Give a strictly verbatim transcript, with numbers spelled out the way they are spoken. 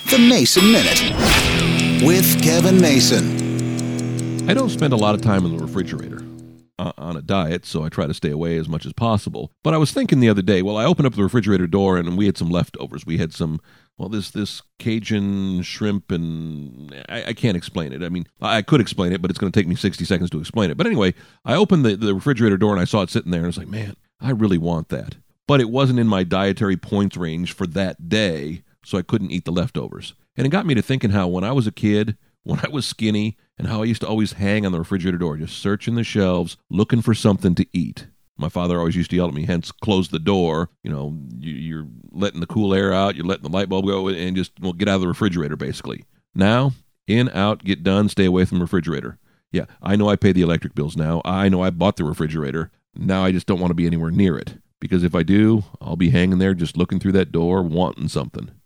The Mason Minute with Kevin Mason. I don't spend a lot of time in the refrigerator uh, on a diet, so I try to stay away as much as possible. But I was thinking the other day, well, I opened up the refrigerator door and we had some leftovers. We had some, well, this this Cajun shrimp, and I, I can't explain it. I mean, I could explain it, but it's going to take me sixty seconds to explain it. But anyway, I opened the, the refrigerator door and I saw it sitting there, and I was like, man, I really want that. But it wasn't in my dietary points range for that day, so I couldn't eat the leftovers. And it got me to thinking how when I was a kid, when I was skinny, and how I used to always hang on the refrigerator door, just searching the shelves, looking for something to eat. My father always used to yell at me, hence, close the door. You know, you, you're letting the cool air out, you're letting the light bulb go, and just, well, get out of the refrigerator, basically. Now, in, out, get done, stay away from the refrigerator. Yeah, I know I pay the electric bills now. I know I bought the refrigerator. Now I just don't want to be anywhere near it. Because if I do, I'll be hanging there just looking through that door, wanting something.